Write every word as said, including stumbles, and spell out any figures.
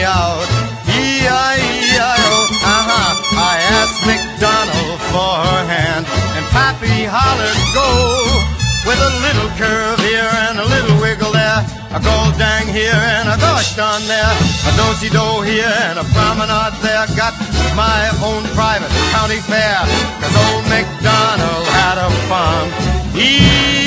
out. E I E I O, uh-huh. I asked MacDonald for her hand, and Pappy hollered, go, with a little curve here and a little wiggle there, a gold dang here and a gosh darn there, a do-si-do here and a promenade there. Got my own private county fair, 'cause old MacDonald had a farm. He